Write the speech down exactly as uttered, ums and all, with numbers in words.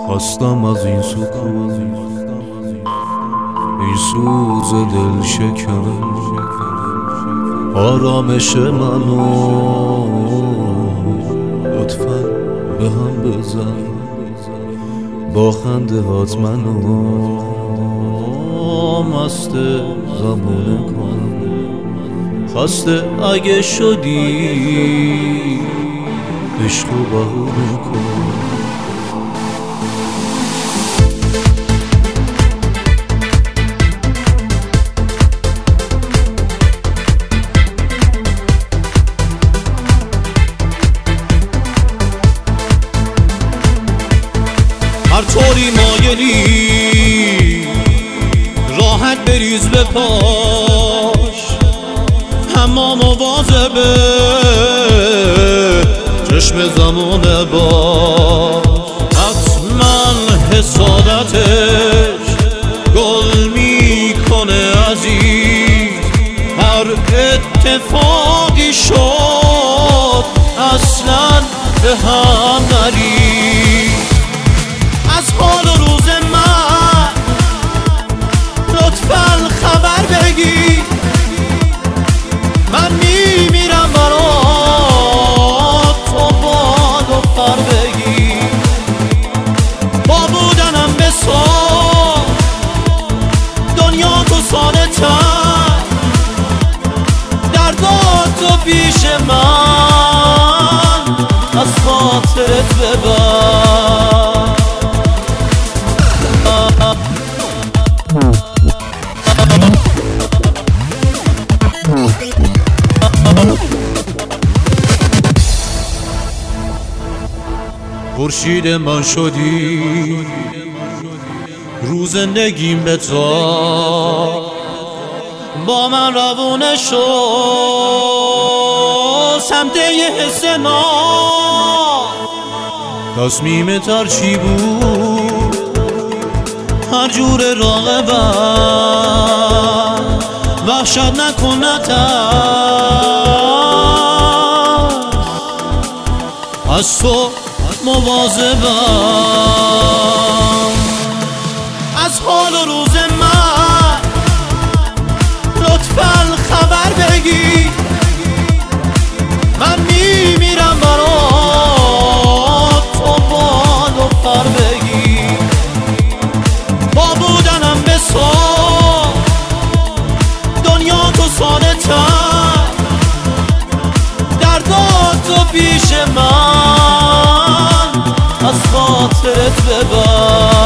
خواستم از این سکون، این سوز دل شکن، آرامش منو لطفاً به هم بزن، با خنده هات منو مست زمونه کن. خواسته اگه شدی عشق و بهونه کن. هر طوری مایلی راحت بریز به پاش، اما مواظبه چشم زمانه باش. حتما حسادتش گل میکنه عزیز، هر اتفاقی شد اصلا به هم نریز. از حال و روز من لطفاً خبر بگی، من میمیرم برات، تو باد و پر بگی. با بودنم بسار دنیا تو ساده تر، دردات تو پیش من از خاطرت ببر. خورشید من شدی رو زندگیم به تا، با من روونه شو سمت یه حس نا. تصمیم تر چی بود هر جور راغبم، وحشت نکن نترس، از تو مواظبم. از حال و روز من لطفاً خبر بگی، من میمیرم برات، تو بال و پر بگی. با بودنم بسار دنیا تو ساده تر، دردات تو پیش من از خاطرت ببر.